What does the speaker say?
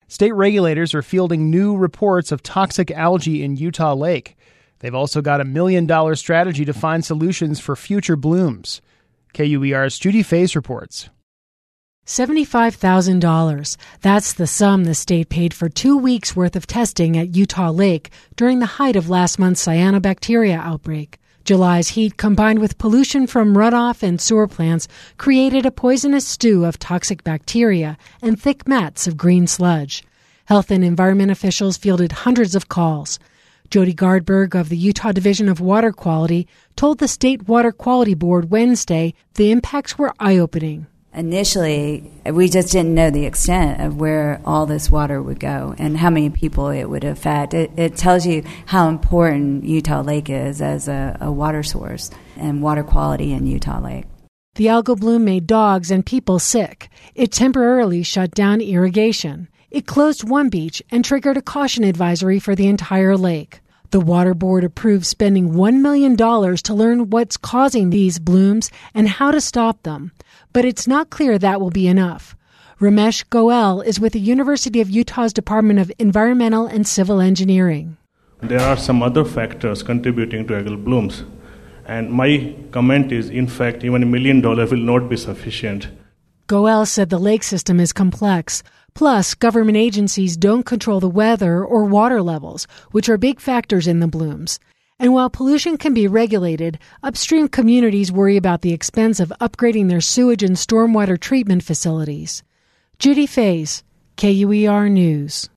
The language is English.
State regulators are fielding new reports of toxic algae in Utah Lake. They've also got a $1 million strategy to find solutions for future blooms. KUER's Judy Faze reports. $75,000. That's the sum the state paid for 2 weeks' worth of testing at Utah Lake during the height of last month's cyanobacteria outbreak. July's heat, combined with pollution from runoff and sewer plants, created a poisonous stew of toxic bacteria and thick mats of green sludge. Health and environment officials fielded hundreds of calls. Jody Gardberg of the Utah Division of Water Quality told the State Water Quality Board Wednesday the impacts were eye-opening. Initially, we just didn't know the extent of where all this water would go and how many people it would affect. It tells you how important Utah Lake is as a water source and water quality in Utah Lake. The algal bloom made dogs and people sick. It temporarily shut down irrigation. It closed one beach and triggered a caution advisory for the entire lake. The Water Board approved spending $1 million to learn what's causing these blooms and how to stop them. But it's not clear that will be enough. Ramesh Goel is with the University of Utah's Department of Environmental and Civil Engineering. There are some other factors contributing to algal blooms. And my comment is, in fact, even $1 million will not be sufficient. Goel said the lake system is complex. Plus, government agencies don't control the weather or water levels, which are big factors in the blooms. And while pollution can be regulated, upstream communities worry about the expense of upgrading their sewage and stormwater treatment facilities. Judy Faze, KUER News.